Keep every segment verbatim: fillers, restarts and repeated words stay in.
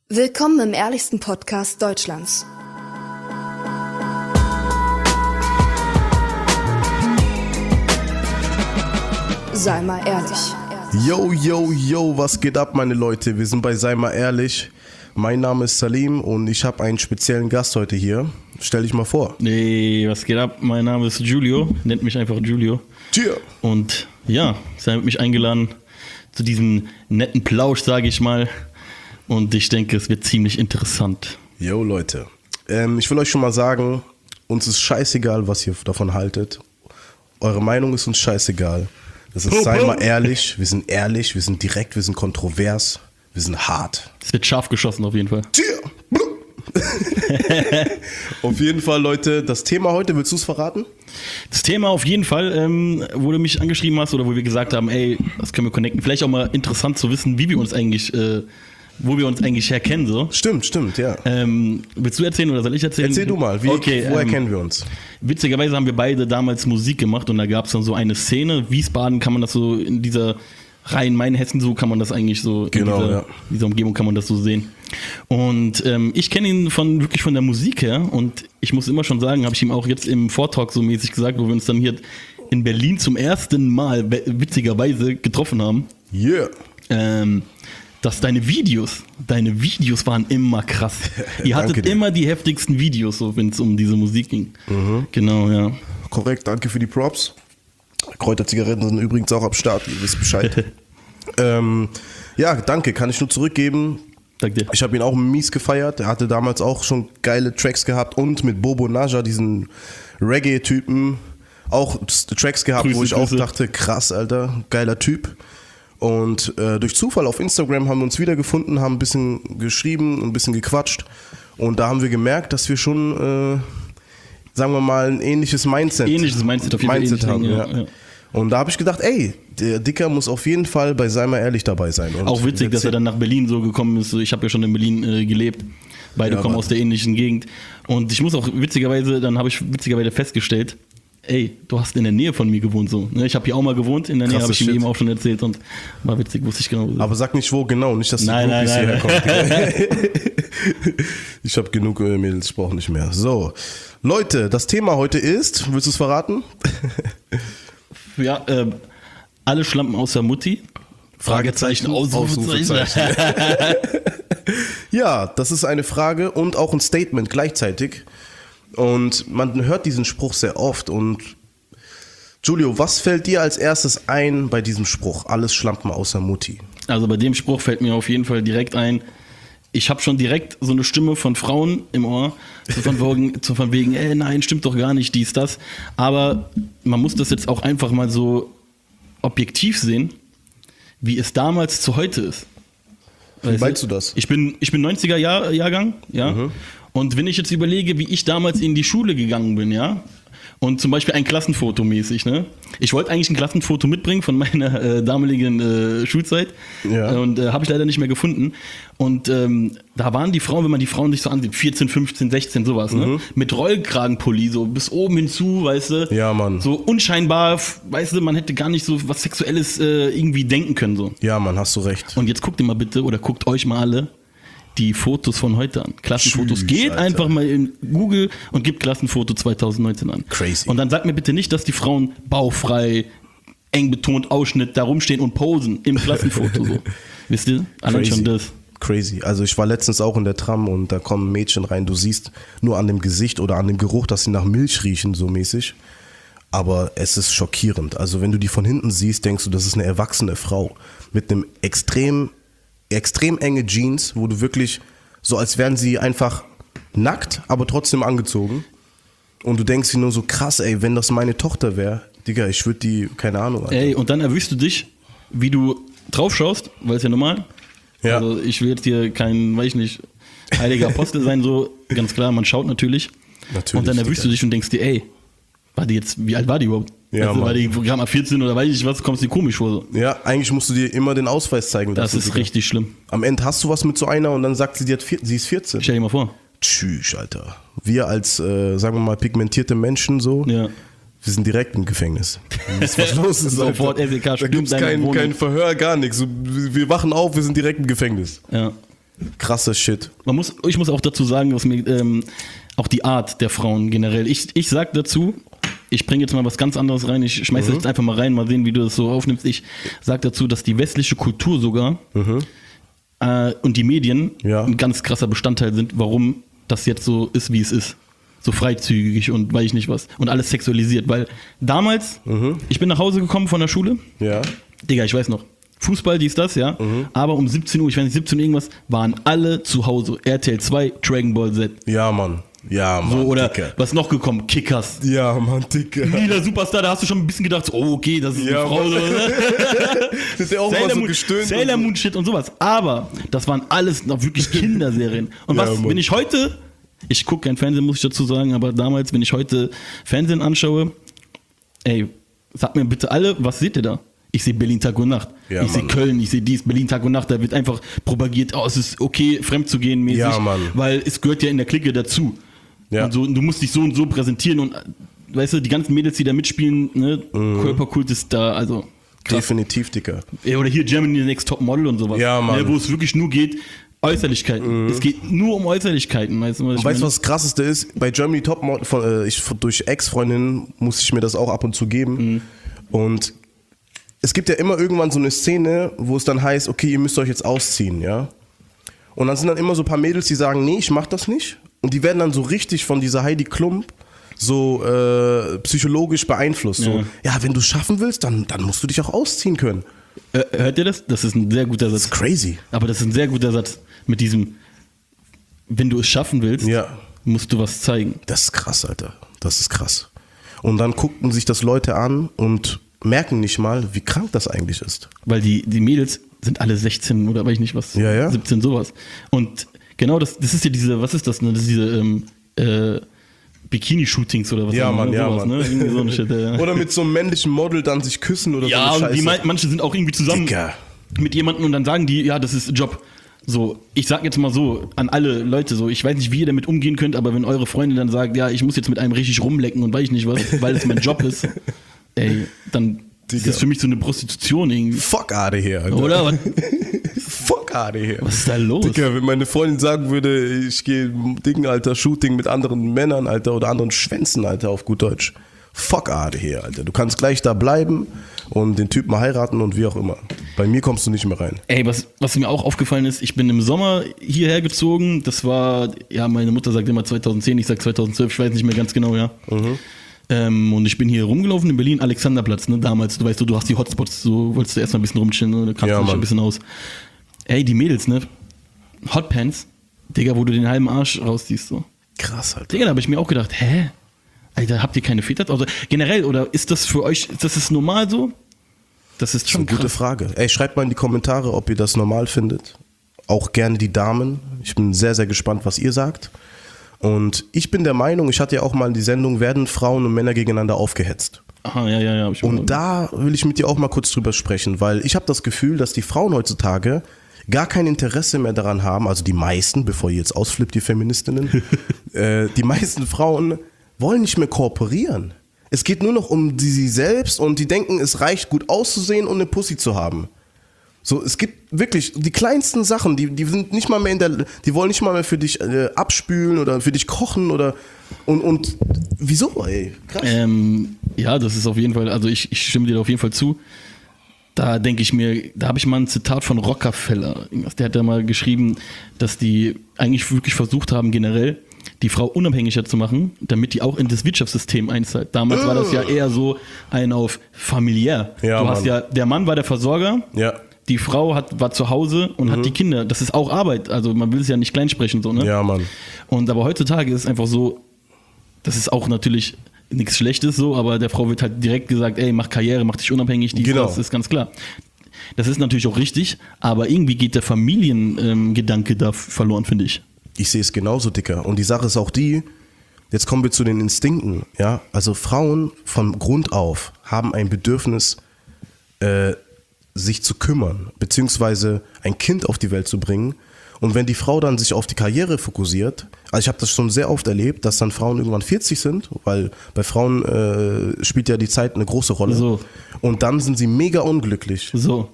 Willkommen im ehrlichsten Podcast Deutschlands. Sei mal ehrlich. Yo, yo, yo, was geht ab, meine Leute? Wir sind bei Sei mal ehrlich. Mein Name ist Salim und ich habe einen speziellen Gast heute hier. Stell dich mal vor. Nee, was geht ab? Mein Name ist Julio, nennt mich einfach Julio. Tja. Und ja, Sie haben mich eingeladen zu diesem netten Plausch, sage ich mal. Und ich denke, es wird ziemlich interessant. Yo, Leute. Ähm, ich will euch schon mal sagen, uns ist scheißegal, was ihr davon haltet. Eure Meinung ist uns scheißegal. Das ist, sei mal ehrlich, wir sind ehrlich, wir sind direkt, wir sind kontrovers, wir sind hart. Es wird scharf geschossen auf jeden Fall. Auf jeden Fall, Leute, das Thema heute, willst du es verraten? Das Thema auf jeden Fall, ähm, wo du mich angeschrieben hast oder wo wir gesagt haben, ey, das können wir connecten. Vielleicht auch mal interessant zu wissen, wie wir uns eigentlich, äh, wo wir uns eigentlich herkennen. So. Stimmt, stimmt, ja. Ähm, willst du erzählen oder soll ich erzählen? Erzähl du mal, wie, okay, woher ähm, kennen wir uns? Witzigerweise haben wir beide damals Musik gemacht und da gab es dann so eine Szene. Wiesbaden kann man das so in dieser Rhein-Main-Hessen, so kann man das eigentlich so, genau, in dieser, ja. dieser Umgebung kann man das so sehen. Und ähm, ich kenne ihn von wirklich von der Musik her und ich muss immer schon sagen, habe ich ihm auch jetzt im Vortalk so mäßig gesagt, wo wir uns dann hier in Berlin zum ersten Mal witzigerweise getroffen haben. Yeah. Ähm, dass deine Videos, deine Videos waren immer krass. Ihr hattet immer die heftigsten Videos, so wenn es um diese Musik ging. Mhm. Genau, ja. Korrekt, danke für die Props. Kräuterzigaretten sind übrigens auch am Start, ihr wisst Bescheid. ähm, ja, danke, kann ich nur zurückgeben. Danke dir. Ich habe ihn auch mies gefeiert. Er hatte damals auch schon geile Tracks gehabt und mit Bobo Naja, diesen Reggae-Typen, auch Tracks gehabt, Grüße, wo ich Grüße. auch dachte, krass, Alter, geiler Typ. Und äh, durch Zufall auf Instagram haben wir uns wiedergefunden, haben ein bisschen geschrieben, ein bisschen gequatscht. Und da haben wir gemerkt, dass wir schon, äh, sagen wir mal, ein ähnliches Mindset, ähnliches Mindset, auf jeden Mindset Fall haben. ähnlich, ja. ja. Ja. Und da habe ich gedacht, ey, der Dicker muss auf jeden Fall bei Sei mal ehrlich dabei sein. Und auch witzig, dass er dann nach Berlin so gekommen ist. Ich habe ja schon in Berlin äh, gelebt. Beide ja, kommen Mann. aus der ähnlichen Gegend. Und ich muss auch witzigerweise, dann habe ich witzigerweise festgestellt, ey, du hast in der Nähe von mir gewohnt. So. Ich habe hier auch mal gewohnt, in der Nähe, habe ich ihm eben auch schon erzählt und war witzig, wusste ich genau. Aber sag nicht wo genau, nicht, dass die nein, Groupies nein, hierher nein. kommen. Ich habe genug äh, Mädels, ich brauche nicht mehr. So, Leute, das Thema heute ist, willst du es verraten? Ja, äh, alle Schlampen außer Mutti. Fragezeichen, Ausrufezeichen. Ausrufezeichen. Ja, das ist eine Frage und auch ein Statement gleichzeitig. Und man hört diesen Spruch sehr oft. Und Julio, was fällt dir als erstes ein bei diesem Spruch? Alles Schlampen außer Mutti. Also bei dem Spruch fällt mir auf jeden Fall direkt ein, ich habe schon direkt so eine Stimme von Frauen im Ohr, so von wegen, so von wegen, ey, nein, stimmt doch gar nicht, dies, das. Aber man muss das jetzt auch einfach mal so objektiv sehen, wie es damals zu heute ist. Wie meinst du das? Ich bin, ich bin neunziger Jahr, Jahrgang, ja. Mhm. Und wenn ich jetzt überlege, wie ich damals in die Schule gegangen bin, ja, und zum Beispiel ein Klassenfoto mäßig, ne? Ich wollte eigentlich ein Klassenfoto mitbringen von meiner äh, damaligen äh, Schulzeit, ja. Und äh, habe ich leider nicht mehr gefunden. Und ähm, da waren die Frauen, wenn man die Frauen sich so ansieht, vierzehn, fünfzehn, sechzehn, sowas, mhm. ne? Mit Rollkragenpulli, so bis oben hinzu, weißt du? Ja, Mann. So unscheinbar, weißt du, man hätte gar nicht so was Sexuelles äh, irgendwie denken können, so. Ja, Mann, hast du recht. Und jetzt guckt ihr mal bitte, oder guckt euch mal alle die Fotos von heute an. Klassenfotos. Tschüss, Geht Alter. einfach mal in Google und gibt Klassenfoto zwanzig neunzehn an. Crazy. Und dann sagt mir bitte nicht, dass die Frauen bauchfrei, eng betont, Ausschnitt da rumstehen und posen im Klassenfoto. So. Wisst ihr? Allein schon das. Crazy. Also ich war letztens auch in der Tram und da kommen Mädchen rein. Du siehst nur an dem Gesicht oder an dem Geruch, dass sie nach Milch riechen, so mäßig. Aber es ist schockierend. Also wenn du die von hinten siehst, denkst du, das ist eine erwachsene Frau mit einem extrem extrem enge Jeans, wo du wirklich so, als wären sie einfach nackt, aber trotzdem angezogen. Und du denkst dir nur so, krass, ey, wenn das meine Tochter wäre, Digga, ich würde die, keine Ahnung. Alter. Ey, und dann erwischst du dich, wie du drauf schaust, weil es ja normal. Ja. Also ich will jetzt hier kein, weiß ich nicht, heiliger Apostel sein, so ganz klar, man schaut natürlich. Natürlich. Und dann erwischst du dich und denkst dir, ey, war die jetzt, wie alt war die überhaupt? Ja, also, war die gerade mal vierzehn oder weiß ich was, kommst du dir komisch vor. So. Ja, eigentlich musst du dir immer den Ausweis zeigen lassen. Das ist sogar richtig schlimm. Am Ende hast du was mit so einer und dann sagt sie, die hat vier, sie ist vierzehn. Stell dir mal vor. Tschüss, Alter. Wir als, äh, sagen wir mal, pigmentierte Menschen so, ja. Wir sind direkt im Gefängnis. Was los ist, sofort L W K, da gibt es kein, kein Verhör, gar nichts. Wir wachen auf, wir sind direkt im Gefängnis. Ja. Krasser Shit. Man muss, ich muss auch dazu sagen, dass mir ähm, auch die Art der Frauen generell, ich, ich sag dazu, ich bringe jetzt mal was ganz anderes rein, ich schmeiß das Mhm. jetzt einfach mal rein, mal sehen, wie du das so aufnimmst. Ich sag dazu, dass die westliche Kultur sogar Mhm. äh, und die Medien Ja. ein ganz krasser Bestandteil sind, warum das jetzt so ist, wie es ist. So freizügig und weiß ich nicht was. Und alles sexualisiert, weil damals, Mhm. ich bin nach Hause gekommen von der Schule, Ja. Digga, ich weiß noch. Fußball, dies, das, ja. Mhm. Aber um siebzehn Uhr, ich weiß nicht, siebzehn Uhr irgendwas, waren alle zu Hause. R T L zwei, Dragon Ball Z. Ja, Mann. Ja, Mann. So, oder Dicker. was noch gekommen? Kickers. Ja, Mann, Dicker. Lila Superstar, da hast du schon ein bisschen gedacht, so, oh, okay, das ist Ja, eine Frau. Mann. So, ne? Das ist ja auch mal Sailor so Moon, gestöhnt. Sailor und so. Moon Shit und sowas. Aber das waren alles noch wirklich Kinderserien. Und Ja, was, Mann. wenn ich heute, ich gucke kein Fernsehen, muss ich dazu sagen, aber damals, wenn ich heute Fernsehen anschaue, ey, sag mir bitte alle, was seht ihr da? Ich sehe Berlin Tag und Nacht. Ja, ich sehe Mann. Köln, ich sehe dies, Berlin Tag und Nacht. Da wird einfach propagiert, oh, es ist okay, fremd zu gehen mäßig. Ja, Mann. Weil es gehört ja in der Clique dazu. Ja. Und so, du musst dich so und so präsentieren und weißt du, die ganzen Mädels, die da mitspielen, ne, Mhm. Körperkult ist da, also krass. Definitiv, Dicker. Ja, oder hier Germany Next Top Model und sowas. Ja, Mann. Ne, wo es wirklich nur geht, Äußerlichkeiten. Es geht nur um Äußerlichkeiten. Weißt du, was ich Und weißt du, meine? was das Krasseste ist? Bei Germany Top Model, von, äh, ich, durch Ex-Freundinnen musste ich mir das auch ab und zu geben. Mhm. Und es gibt ja immer irgendwann so eine Szene, wo es dann heißt, okay, ihr müsst euch jetzt ausziehen, ja? Und dann sind dann immer so ein paar Mädels, die sagen, nee, ich mach das nicht. Und die werden dann so richtig von dieser Heidi Klum so äh, psychologisch beeinflusst. So, Ja. ja, wenn du es schaffen willst, dann, dann musst du dich auch ausziehen können. Äh, hört ihr das? Das ist ein sehr guter Das Satz. ist crazy. Aber das ist ein sehr guter Satz mit diesem, wenn du es schaffen willst, Ja. musst du was zeigen. Das ist krass, Alter. Das ist krass. Und dann gucken sich das Leute an und merken nicht mal, wie krank das eigentlich ist. Weil die, die Mädels sind alle sechzehn oder weiß ich nicht was, Ja, ja. siebzehn, sowas. Und genau das, das ist ja diese, was ist das, ne? Das ist diese ähm, äh, Bikini-Shootings oder was Ja, auch immer, Mann, ja, sowas, Mann. Ne? Irgendwie so eine Shit, ja. Oder mit so einem männlichen Model dann sich küssen oder Ja, so eine und die, Scheiße. mei- manche sind auch irgendwie zusammen Dicker. mit jemandem und dann sagen die, ja, das ist Job. So, ich sag jetzt mal so an alle Leute so, ich weiß nicht, wie ihr damit umgehen könnt, aber wenn eure Freundin dann sagt, ja, ich muss jetzt mit einem richtig rumlecken und weiß ich nicht was, weil es mein Job ist, ey, dann ist Digga. das für mich so eine Prostitution irgendwie. Fuck out of here, Alter. Oder? Was, Fuck out of here. was ist da los? Dicker, wenn meine Freundin sagen würde, ich gehe Ding, Alter, Shooting mit anderen Männern, Alter, oder anderen Schwänzen, Alter, auf gut Deutsch. Fuck out of here, Alter. Du kannst gleich da bleiben und den Typen heiraten und wie auch immer. Bei mir kommst du nicht mehr rein. Ey, was, was mir auch aufgefallen ist, ich bin im Sommer hierher gezogen. Das war, ja, meine Mutter sagt immer zweitausendzehn, ich sag zweitausendzwölf, ich weiß nicht mehr ganz genau, ja. Ähm, und ich bin hier rumgelaufen in Berlin, Alexanderplatz, ne, damals. Du weißt, du, du hast die Hotspots, so wolltest du erstmal ein bisschen rumchillen, ne, da kannst Ja, du dich Mann. ein bisschen aus. Ey, die Mädels, ne, Hotpants, Digga, wo du den halben Arsch rausziehst, so. Krass, Alter. Digga, da habe ich mir auch gedacht, hä? Alter, habt ihr keine Väter? Also generell, oder ist das für euch, ist das ist normal so? Das ist Das ist schon eine gute krass. Frage. Ey, schreibt mal in die Kommentare, ob ihr das normal findet. Auch gerne die Damen. Ich bin sehr, sehr gespannt, was ihr sagt. Und ich bin der Meinung, ich hatte ja auch mal die Sendung, werden Frauen und Männer gegeneinander aufgehetzt. Aha, ja, ja, ja. Hab ich mal- Und da will ich mit dir auch mal kurz drüber sprechen, weil ich habe das Gefühl, dass die Frauen heutzutage gar kein Interesse mehr daran haben, also die meisten, bevor ihr jetzt ausflippt, die Feministinnen, äh, die meisten Frauen wollen nicht mehr kooperieren. Es geht nur noch um die, sie selbst und die denken, es reicht gut auszusehen und eine Pussy zu haben. So, es gibt wirklich die kleinsten Sachen, die, die sind nicht mal mehr in der, die wollen nicht mal mehr für dich äh, abspülen oder für dich kochen oder und, und wieso, ey? Krass. Ähm, ja, das ist auf jeden Fall, also ich, ich stimme dir da auf jeden Fall zu. Da denke ich mir, da habe ich mal ein Zitat von Rockefeller. Irgendwas, der hat da mal geschrieben, dass die eigentlich wirklich versucht haben, generell die Frau unabhängiger zu machen, damit die auch in das Wirtschaftssystem einzahlt. Damals war das ja eher so ein auf familiär. Ja, du hast Mann. ja, der Mann war der Versorger, Ja. die Frau hat, war zu Hause und hat die Kinder. Das ist auch Arbeit. Also man will es ja nicht kleinsprechen, so, ne? Ja, Mann. Und aber heutzutage ist es einfach so, das ist auch natürlich nichts Schlechtes so, aber der Frau wird halt direkt gesagt, ey, mach Karriere, mach dich unabhängig, dies, Genau. das ist ganz klar. Das ist natürlich auch richtig, aber irgendwie geht der Familiengedanke da verloren, finde ich. Ich sehe es genauso, Dicker. Und die Sache ist auch die, jetzt kommen wir zu den Instinkten, ja. Also Frauen von Grund auf haben ein Bedürfnis, äh, sich zu kümmern, beziehungsweise ein Kind auf die Welt zu bringen. Und wenn die Frau dann sich auf die Karriere fokussiert, also ich habe das schon sehr oft erlebt, dass dann Frauen irgendwann vierzig sind, weil bei Frauen äh, spielt ja die Zeit eine große Rolle. So. Und dann sind sie mega unglücklich. So.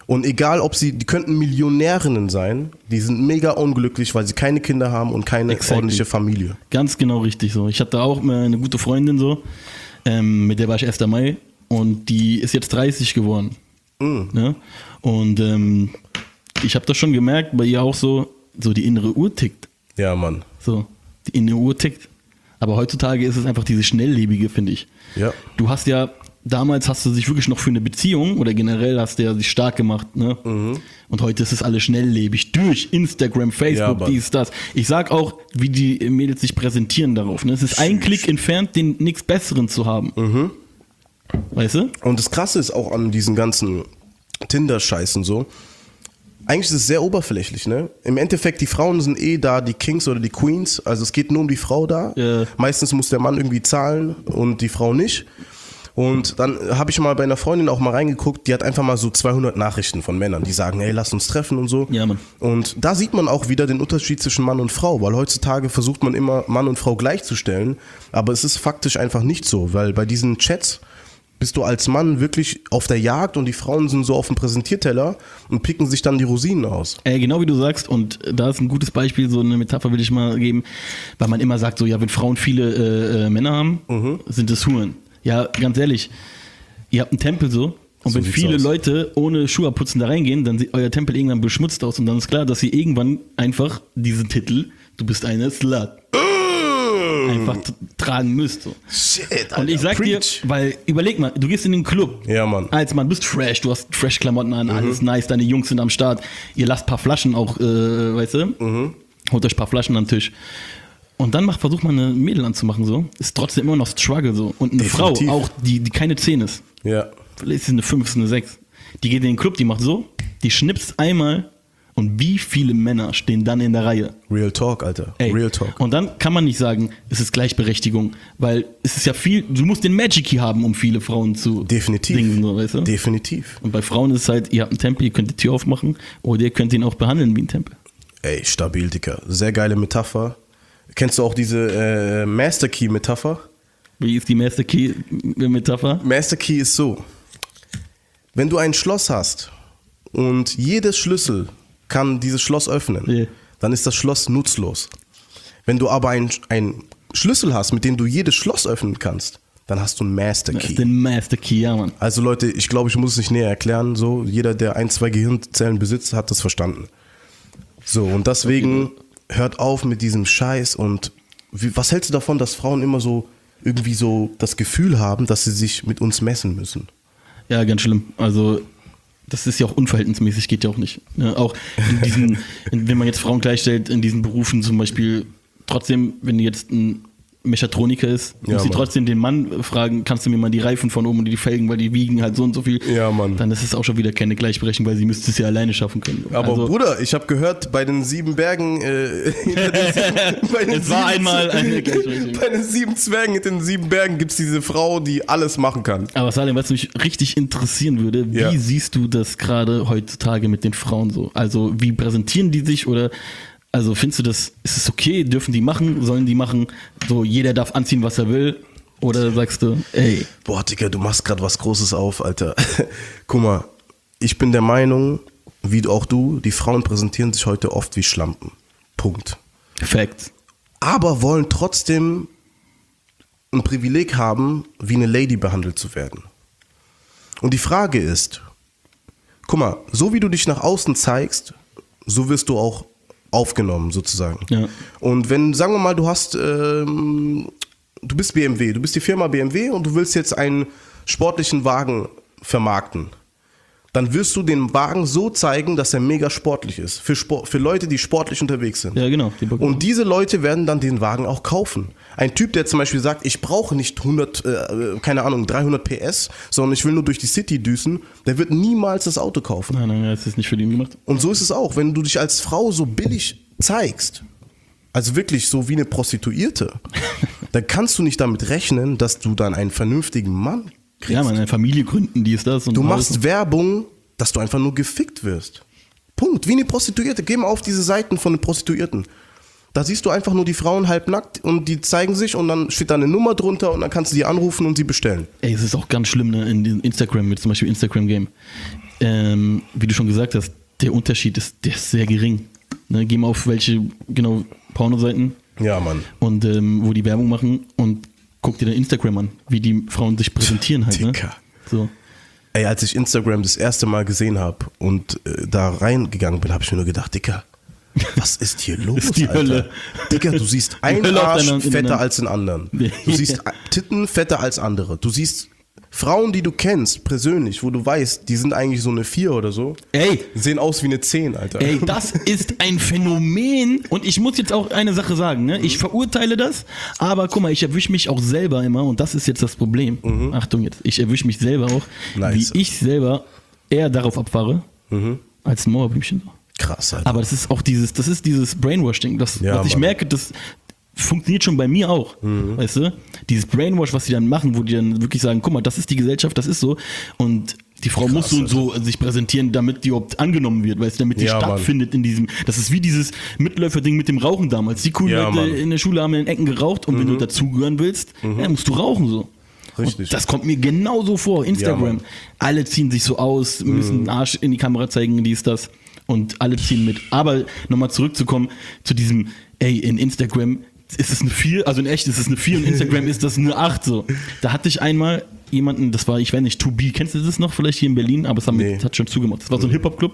Und egal, ob sie, die könnten Millionärinnen sein, die sind mega unglücklich, weil sie keine Kinder haben und keine Exactly. ordentliche Familie. Ganz genau richtig so. Ich hatte auch eine gute Freundin so, ähm, mit der war ich erster Mai und die ist jetzt dreißig geworden. Mm. Ne? Und ähm, ich habe das schon gemerkt, bei ihr auch so, so die innere Uhr tickt. Ja, Mann. So, die innere Uhr tickt. Aber heutzutage ist es einfach diese schnelllebige, finde ich. Ja. Du hast ja, damals hast du dich wirklich noch für eine Beziehung oder generell hast du ja dich stark gemacht, ne? Mhm. Und heute ist es alles schnelllebig durch Instagram, Facebook, Ja, dies, das. Ich sag auch, wie die Mädels sich präsentieren darauf, ne? Es ist ein Klick entfernt, den nichts Besseren zu haben. Mhm. Weißt du? Und das Krasse ist auch an diesen ganzen Tinder-Scheißen so, eigentlich ist es sehr oberflächlich, ne? Im Endeffekt, die Frauen sind eh da, die Kings oder die Queens, also es geht nur um die Frau da. Ja. Meistens muss der Mann irgendwie zahlen und die Frau nicht. Und dann habe ich mal bei einer Freundin auch mal reingeguckt, die hat einfach mal so zweihundert Nachrichten von Männern, die sagen, hey, lass uns treffen und so. Ja, Mann. Und da sieht man auch wieder den Unterschied zwischen Mann und Frau, weil heutzutage versucht man immer Mann und Frau gleichzustellen, aber es ist faktisch einfach nicht so, weil bei diesen Chats bist du als Mann wirklich auf der Jagd und die Frauen sind so auf dem Präsentierteller und picken sich dann die Rosinen aus. Äh, genau wie du sagst, und da ist ein gutes Beispiel, so eine Metapher will ich mal geben, weil man immer sagt, so ja, wenn Frauen viele äh, äh, Männer haben, Mhm. sind es Huren. Ja, ganz ehrlich, ihr habt einen Tempel so, und So wenn sieht's viele aus. Leute ohne Schuhe abputzen da reingehen, dann sieht euer Tempel irgendwann beschmutzt aus und dann ist klar, dass ihr irgendwann einfach diesen Titel, du bist eine Slut, einfach t- tragen müsst. So. Shit, Alter, Und ich sag preach. dir, weil überleg mal, du gehst in den Club. Ja, Mann. Als Mann, bist fresh, du hast Fresh-Klamotten an, Mhm. alles nice, deine Jungs sind am Start. Ihr lasst ein paar Flaschen auch, äh, weißt du? Mhm. Holt euch ein paar Flaschen an den Tisch. Und dann macht, versucht man eine Mädel anzumachen, so. Ist trotzdem immer noch Struggle, so. Und eine Definitiv. Frau, auch, die, die keine zehn ist. Ja. Vielleicht ist sie eine fünf, ist eine sechs. Die geht in den Club, die macht so, die schnipst einmal und wie viele Männer stehen dann in der Reihe? Real Talk, Alter. Ey. Real Talk. Und dann kann man nicht sagen, es ist Gleichberechtigung, weil es ist ja viel, du musst den Magic Key haben, um viele Frauen zu Definitiv. singen, so, weißt du? Definitiv. Und bei Frauen ist es halt, ihr habt einen Tempel, ihr könnt die Tür aufmachen oder ihr könnt ihn auch behandeln wie ein Tempel. Ey, stabil, Dicker. Sehr geile Metapher. Kennst du auch diese äh, Master Key Metapher? Wie ist die Master Key Metapher? Master Key ist so, wenn du ein Schloss hast und jedes Schlüssel kann dieses Schloss öffnen, Ja. dann ist das Schloss nutzlos. Wenn du aber einen Schlüssel hast, mit dem du jedes Schloss öffnen kannst, dann hast du einen Master Das Key. ist der Master Key, ja, Mann. Also Leute, ich glaube, ich muss es nicht näher erklären. So, jeder, der ein, zwei Gehirnzellen besitzt, hat das verstanden. So, und deswegen hört auf mit diesem Scheiß. Und wie, was hältst du davon, dass Frauen immer so irgendwie so das Gefühl haben, dass sie sich mit uns messen müssen? Ja, ganz schlimm. Also, das ist ja auch unverhältnismäßig, geht ja auch nicht. Ne? Auch in diesen, in, wenn man jetzt Frauen gleichstellt, in diesen Berufen zum Beispiel, trotzdem, wenn jetzt ein Mechatroniker ist, Ja, muss sie Mann. trotzdem den Mann fragen, kannst du mir mal die Reifen von oben und die Felgen, weil die wiegen halt so und so viel. Ja, Mann. Dann ist es auch schon wieder keine Gleichberechtigung, weil sie müsste es ja alleine schaffen können. Aber also, Bruder, ich habe gehört, bei den sieben Bergen, äh, hinter den sieben, bei den Es war sieben- einmal eine Gleichberechtigung. Bei den sieben Zwergen hinter den sieben Bergen gibt es diese Frau, die alles machen kann. aber Salim, was mich richtig interessieren würde, wie Ja. siehst du das gerade heutzutage mit den Frauen so? Also wie präsentieren die sich oder also findest du das, ist es okay, dürfen die machen, sollen die machen, so jeder darf anziehen, was er will? Oder sagst du, ey, Boah, Digga, du machst gerade was Großes auf, Alter. Guck mal, ich bin der Meinung, wie auch du, die Frauen präsentieren sich heute oft wie Schlampen. Punkt. Facts. Aber wollen trotzdem ein Privileg haben, wie eine Lady behandelt zu werden. Und die Frage ist, guck mal, so wie du dich nach außen zeigst, so wirst du auch aufgenommen sozusagen. Ja. Und wenn, sagen wir mal, du hast, ähm, du bist B M W, du bist die Firma B M W und du willst jetzt einen sportlichen Wagen vermarkten, dann wirst du den Wagen so zeigen, dass er mega sportlich ist. Für, Sport, für Leute, die sportlich unterwegs sind. Ja, genau. Die Bock- Und diese Leute werden dann den Wagen auch kaufen. Ein Typ, der zum Beispiel sagt, ich brauche nicht hundert, äh, keine Ahnung, dreihundert P S, sondern ich will nur durch die City düsen, der wird niemals das Auto kaufen. Nein, nein, das ist nicht für den gemacht. Und so ist es auch, wenn du dich als Frau so billig zeigst, also wirklich so wie eine Prostituierte, dann kannst du nicht damit rechnen, dass du dann einen vernünftigen Mann kriegst. Ja, man, eine Familie gründen, die ist das. Und Du Haus. machst Werbung, dass du einfach nur gefickt wirst. Punkt. Wie eine Prostituierte. Geh mal auf diese Seiten von den Prostituierten. Da siehst du einfach nur die Frauen halbnackt und die zeigen sich und dann steht da eine Nummer drunter und dann kannst du die anrufen und sie bestellen. Ey, es ist auch ganz schlimm, ne, in diesem Instagram, mit zum Beispiel Instagram-Game. ähm, wie du schon gesagt hast, der Unterschied ist, der ist sehr gering. Ne, geh mal auf welche, genau, Pornoseiten. Ja, Mann. Und ähm, wo die Werbung machen und guck dir dann Instagram an, wie die Frauen sich präsentieren halt. Ne? Dicker. So. Ey, als ich Instagram das erste Mal gesehen habe und äh, da reingegangen bin, habe ich mir nur gedacht, Dicker, was ist hier los, ist die Alter? Hölle. Dicker, du siehst einen Hölle auf Arsch deiner- in fetter deiner- als den anderen. Du siehst Titten fetter als andere. Du siehst Frauen, die du kennst, persönlich, wo du weißt, die sind eigentlich so eine vier oder so, Ey, sehen aus wie eine zehn, Alter. ey, das ist ein Phänomen. Und ich muss jetzt auch eine Sache sagen, ne? Ich verurteile das, aber guck mal, ich erwische mich auch selber immer und das ist jetzt das Problem. Mhm. Achtung jetzt, ich erwische mich selber auch, Nice. wie ich selber eher darauf abfahre, Mhm. als ein Mauerblümchen. Krass, Alter. Aber das ist auch dieses, das ist dieses Brainwash-Ding. Das, Ja, was ich Mann. merke, das funktioniert schon bei mir auch. Mhm. Weißt du? Dieses Brainwash, was die dann machen, wo die dann wirklich sagen, guck mal, das ist die Gesellschaft, das ist so. Und die Frau Krass, muss so und so sich präsentieren, damit die überhaupt angenommen wird, weißt du, damit die Ja, stattfindet in diesem. Das ist wie dieses Mitläufer-Ding mit dem Rauchen damals. Die coolen Ja, Leute Mann. Mhm. in der Schule haben in den Ecken geraucht und wenn du dazugehören willst, ja, musst du rauchen so. Richtig. Und das kommt mir genauso vor. Instagram. Mann. Alle ziehen sich so aus, müssen den Arsch in die Kamera zeigen, dies, das. Und alle ziehen mit. Aber nochmal zurückzukommen zu diesem, ey, in Instagram ist es eine vier, also in echt ist es eine vier und in Instagram ist das eine acht so. Da hatte ich einmal jemanden, das war, ich weiß nicht, zwei B, kennst du das noch vielleicht hier in Berlin? Aber es haben Nee. wir- das hat schon zugemacht. Das war so ein Hip-Hop-Club.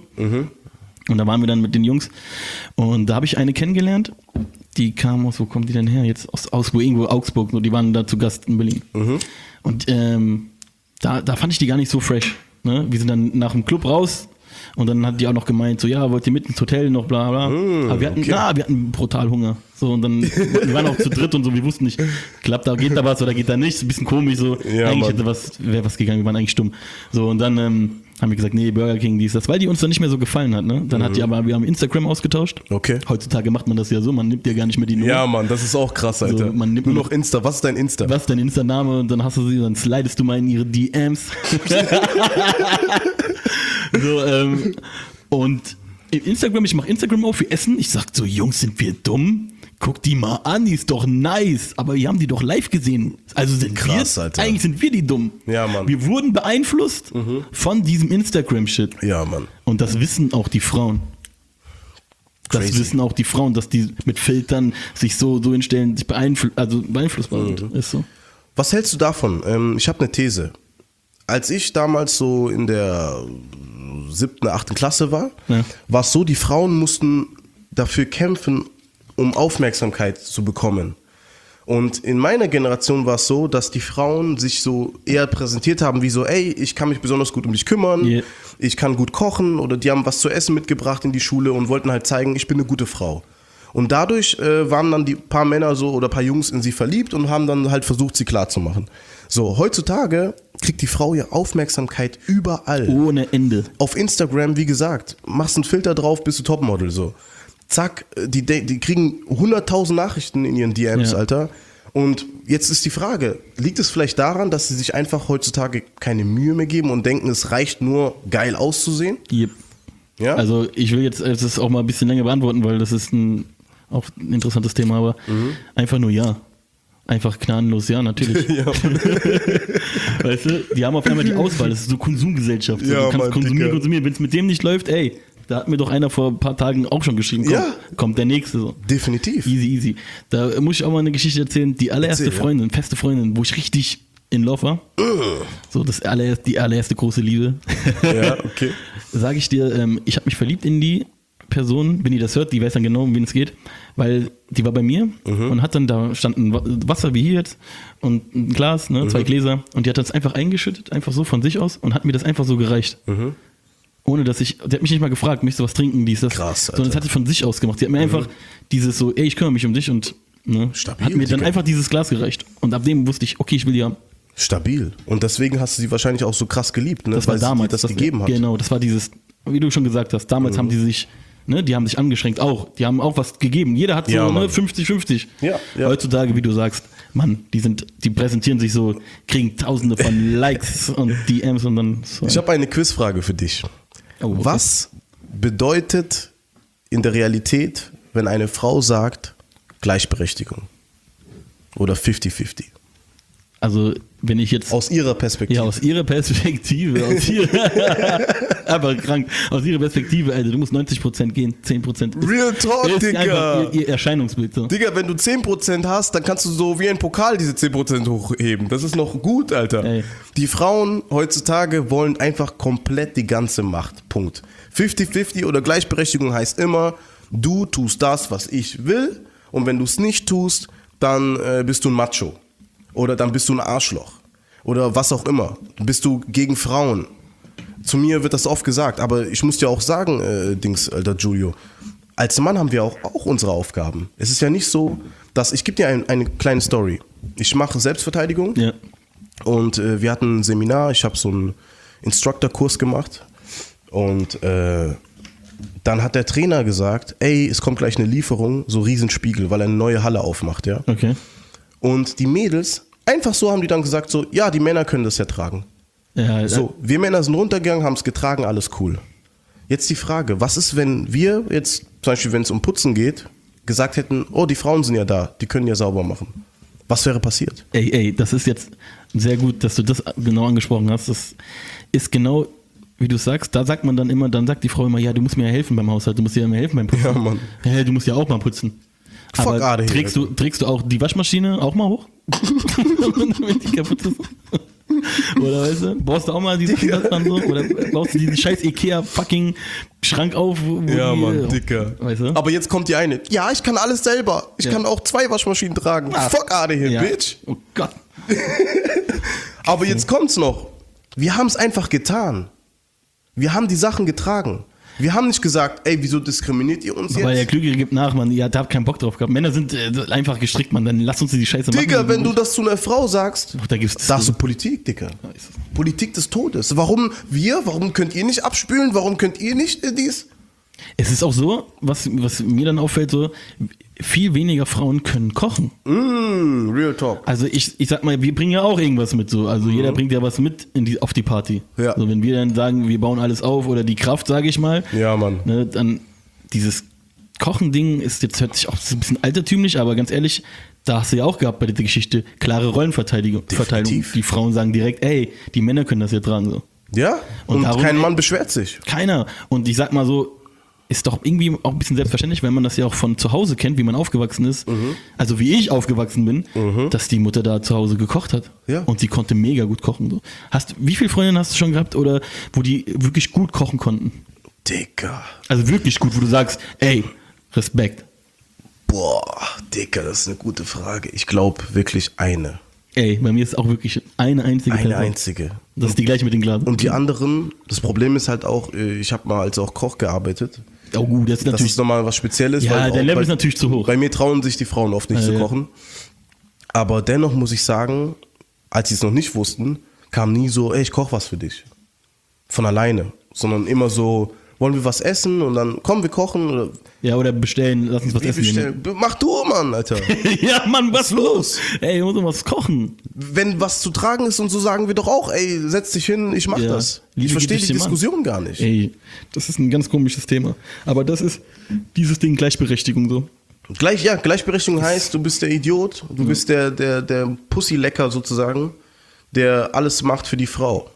Und da waren wir dann mit den Jungs. Und da habe ich eine kennengelernt, die kam aus, wo kommt die denn her? Jetzt aus, aus wo irgendwo Augsburg, nur die waren da zu Gast in Berlin. Und ähm, da, da fand ich die gar nicht so fresh. Ne? Wir sind dann nach dem Club raus und dann hat die auch noch gemeint, so ja, wollt ihr mit ins Hotel noch, bla bla. Aber wir hatten, okay. na, wir hatten brutal Hunger. So, und dann, wir waren auch zu dritt und so, wir wussten nicht, klappt da, geht da was oder geht da nicht. Ein bisschen komisch so. Ja, eigentlich Mann. hätte was, wäre was gegangen, wir waren eigentlich stumm. So, und dann ähm, haben wir gesagt, nee, Burger King, dies, das, weil die uns dann nicht mehr so gefallen hat. Ne? Dann hat die aber, wir haben Instagram ausgetauscht. Okay. Heutzutage macht man das ja so, man nimmt ja gar nicht mehr die Nummer. Ja, Mann, das ist auch krass, Alter. So, man nimmt nur nur noch Insta. Was ist dein Insta? Was ist dein Insta-Name? Und dann hast du sie, dann slidest du mal in ihre D Ms. so, ähm, und im Instagram, ich mache Instagram auf, wir essen. Ich sag so, Jungs, sind wir dumm? Guck die mal an, die ist doch nice. Aber wir haben die doch live gesehen. Also sind Krass, wir, Alter. eigentlich sind wir die dumm. Ja, Mann. Wir wurden beeinflusst von diesem Instagram-Shit. Ja, Mann. Und das wissen auch die Frauen. Das Crazy. wissen auch die Frauen, dass die mit Filtern sich so, so hinstellen, sich beeinflu also beeinflussbar Mhm. sind. Ist so. Was hältst du davon? Ähm, ich habe eine These. Als ich damals so in der siebten, achten Klasse war, Ja. war es so, die Frauen mussten dafür kämpfen, um Aufmerksamkeit zu bekommen. Und in meiner Generation war es so, dass die Frauen sich so eher präsentiert haben wie so, ey, ich kann mich besonders gut um dich kümmern, Yeah. ich kann gut kochen, oder die haben was zu essen mitgebracht in die Schule und wollten halt zeigen, ich bin eine gute Frau. Und dadurch äh, waren dann die paar Männer so oder paar Jungs in sie verliebt und haben dann halt versucht, sie klarzumachen. So, heutzutage kriegt die Frau ja Aufmerksamkeit überall. Ohne Ende. Auf Instagram, wie gesagt, machst einen Filter drauf, bist du Topmodel, so. Zack, die, die kriegen hunderttausend Nachrichten in ihren D Ms, Ja. Alter. Und jetzt ist die Frage, liegt es vielleicht daran, dass sie sich einfach heutzutage keine Mühe mehr geben und denken, es reicht nur, geil auszusehen? Yep. Ja? Also ich will jetzt das auch mal ein bisschen länger beantworten, weil das ist ein, auch ein interessantes Thema, aber einfach nur ja. Einfach gnadenlos, ja, natürlich. ja, Weißt du, die haben auf einmal die Auswahl, das ist so Konsumgesellschaft. So, Ja, du kannst Mann, konsumieren, Dicker. konsumieren. Wenn es mit dem nicht läuft, ey, da hat mir doch einer vor ein paar Tagen auch schon geschrieben, komm, Ja. kommt der nächste so. definitiv. Easy, easy. Da muss ich auch mal eine Geschichte erzählen. Die allererste Erzähl, ja. Freundin, feste Freundin, wo ich richtig in Love war. So, das allererste, die allererste große Liebe. Ja, okay. Sage ich dir, ähm, ich habe mich verliebt in die Person, wenn die das hört, die weiß dann genau, um wen es geht, weil die war bei mir und hat dann, da stand ein Wa- Wasser wie hier jetzt und ein Glas, ne, zwei Gläser und die hat das einfach eingeschüttet, einfach so von sich aus und hat mir das einfach so gereicht. Ohne dass ich, die hat mich nicht mal gefragt, möchtest du was trinken, dies, das. Krass, Alter. Sondern das hat sie von sich aus gemacht. Die hat mir einfach dieses so, ey, ich kümmere mich um dich und ne, Stabil, hat mir dann Digga. einfach dieses Glas gereicht. Und ab dem wusste ich, okay, ich will die haben. Stabil. Und deswegen hast du sie wahrscheinlich auch so krass geliebt, ne? Das weil war sie damals. dir das das, gegeben hat. Genau, das war dieses, wie du schon gesagt hast, damals haben die sich, ne, die haben sich angeschränkt auch. Die haben auch was gegeben. Jeder hat so Ja, ne, Mann. fünfzig fünfzig. Ja, ja. Heutzutage, wie du sagst, Mann, die sind, die präsentieren sich so, kriegen tausende von Likes und D Ms und dann so. Ich habe eine Quizfrage für dich. Oh, okay. Was bedeutet in der Realität, wenn eine Frau sagt Gleichberechtigung? Oder fifty fifty? also wenn ich jetzt... Aus ihrer Perspektive. Ja, aus ihrer Perspektive. Aus ihrer, aber krank. Aus ihrer Perspektive, Alter, du musst neunzig Prozent gehen, zehn Prozent ist, Real Talk, ist Digga. einfach ihr, ihr Erscheinungsbild. So. Digga, wenn du zehn Prozent hast, dann kannst du so wie ein Pokal diese zehn Prozent hochheben. Das ist noch gut, Alter. Ey. Die Frauen heutzutage wollen einfach komplett die ganze Macht. Punkt. fünfzig fünfzig oder Gleichberechtigung heißt immer, du tust das, was ich will, und wenn du es nicht tust, dann äh, bist du ein Macho. Oder dann bist du ein Arschloch. Oder was auch immer. Bist du gegen Frauen. Zu mir wird das oft gesagt, aber ich muss dir auch sagen, äh, Dings, alter Giulio, als Mann haben wir auch, auch unsere Aufgaben. Es ist ja nicht so, dass, ich gebe dir ein, eine kleine Story. Ich mache Selbstverteidigung Ja. und äh, wir hatten ein Seminar, ich habe so einen Instructor-Kurs gemacht und äh, dann hat der Trainer gesagt, ey, es kommt gleich eine Lieferung, so Riesenspiegel, weil er eine neue Halle aufmacht, ja. Okay. Und die Mädels, einfach so haben die dann gesagt so, ja, die Männer können das ja tragen. Ja, So, wir Männer sind runtergegangen, haben es getragen, alles cool. Jetzt die Frage, was ist, wenn wir jetzt, zum Beispiel wenn es um Putzen geht, gesagt hätten, oh, die Frauen sind ja da, die können ja sauber machen. Was wäre passiert? Ey, ey, das ist jetzt sehr gut, dass du das genau angesprochen hast. Das ist genau, wie du sagst, da sagt man dann immer, dann sagt die Frau immer, ja, du musst mir ja helfen beim Haushalt, du musst dir ja mehr helfen beim Putzen. Ja, Mann. Ja, du musst ja auch mal putzen. Fuck Aber out of here. trägst du, trägst du auch die Waschmaschine auch mal hoch? Damit die kaputt ist. Oder weißt du, brauchst du auch mal diese Sachen so? Oder brauchst du diesen scheiß Ikea fucking Schrank auf? Wo Ja, die, Mann, Dicker. Weißt du? Aber jetzt kommt die eine, ja, ich kann alles selber. Ich Ja. kann auch zwei Waschmaschinen tragen. Fuck out of here, Ja. bitch. Oh Gott. Aber jetzt kommt's noch. Wir haben es einfach getan. Wir haben die Sachen getragen. Wir haben nicht gesagt, ey, wieso diskriminiert ihr uns Aber der jetzt? Klügere gibt nach, man. Ihr habt keinen Bock drauf gehabt. Männer sind äh, einfach gestrickt, man. Dann lass uns die Scheiße machen. Digga, wenn du das zu einer Frau sagst, Ach, da gibt's sagst du Politik, Digga. Politik des Todes. Warum wir? Warum könnt ihr nicht abspülen? Warum könnt ihr nicht äh, dies? Es ist auch so, was, was mir dann auffällt, so, viel weniger Frauen können kochen. Mm, real talk. Also ich, ich sag mal, wir bringen ja auch irgendwas mit so. Also jeder bringt ja was mit in die, auf die Party. Ja. So, wenn wir dann sagen, wir bauen alles auf oder die Kraft, sage ich mal, Ja, Mann. ne, dann dieses Kochen-Ding ist jetzt, hört sich auch ein bisschen altertümlich, aber ganz ehrlich, da hast du ja auch gehabt bei dieser Geschichte, klare Rollenverteilung. Verteilung. Definitiv. Die Frauen sagen direkt, ey, die Männer können das ja tragen. So. Ja? Und Und, darum- kein Mann beschwert sich. Keiner. Und ich sag mal so, ist doch irgendwie auch ein bisschen selbstverständlich, wenn man das ja auch von zu Hause kennt, wie man aufgewachsen ist. Mhm. Also wie ich aufgewachsen bin, dass die Mutter da zu Hause gekocht hat. Ja. Und sie konnte mega gut kochen. So. Hast, wie viele Freundinnen hast du schon gehabt, oder wo die wirklich gut kochen konnten? Digga. Also wirklich gut, wo du sagst, ey, Respekt. Boah, Digga, das ist eine gute Frage. Ich glaube wirklich eine. Ey, bei mir ist auch wirklich eine einzige Eine Person. einzige. Das ist die gleiche mit den Glasen. Und die anderen, das Problem ist halt auch, äh, ich habe mal als auch Koch gearbeitet. oh gut, das ist Das natürlich... ist nochmal was Spezielles. Ja, weil der auch Level bei, ist natürlich zu hoch. Bei mir trauen sich die Frauen oft nicht Ja, zu ja. kochen. Aber dennoch muss ich sagen, als sie es noch nicht wussten, kam nie so, ey, ich koche was für dich. Von alleine. Sondern immer so, wollen wir was essen? Und dann, komm, wir kochen. Oder ja, oder bestellen, lass uns was wir essen. gehen. bestellen. Mach du, Mann, Alter. Ja, Mann, was ist los? Ey, wir müssen was kochen. Wenn was zu tragen ist und so, sagen wir doch auch, ey, setz dich hin, ich mach Ja. das. Liebe Ich verstehe geht die durch den Mann. Diskussion gar nicht. Ey, das ist ein ganz komisches Thema. Aber das ist dieses Ding Gleichberechtigung so. Gleich, ja, Gleichberechtigung heißt, du bist der Idiot, du bist der, der, der Pussy-Lecker sozusagen, der alles macht für die Frau.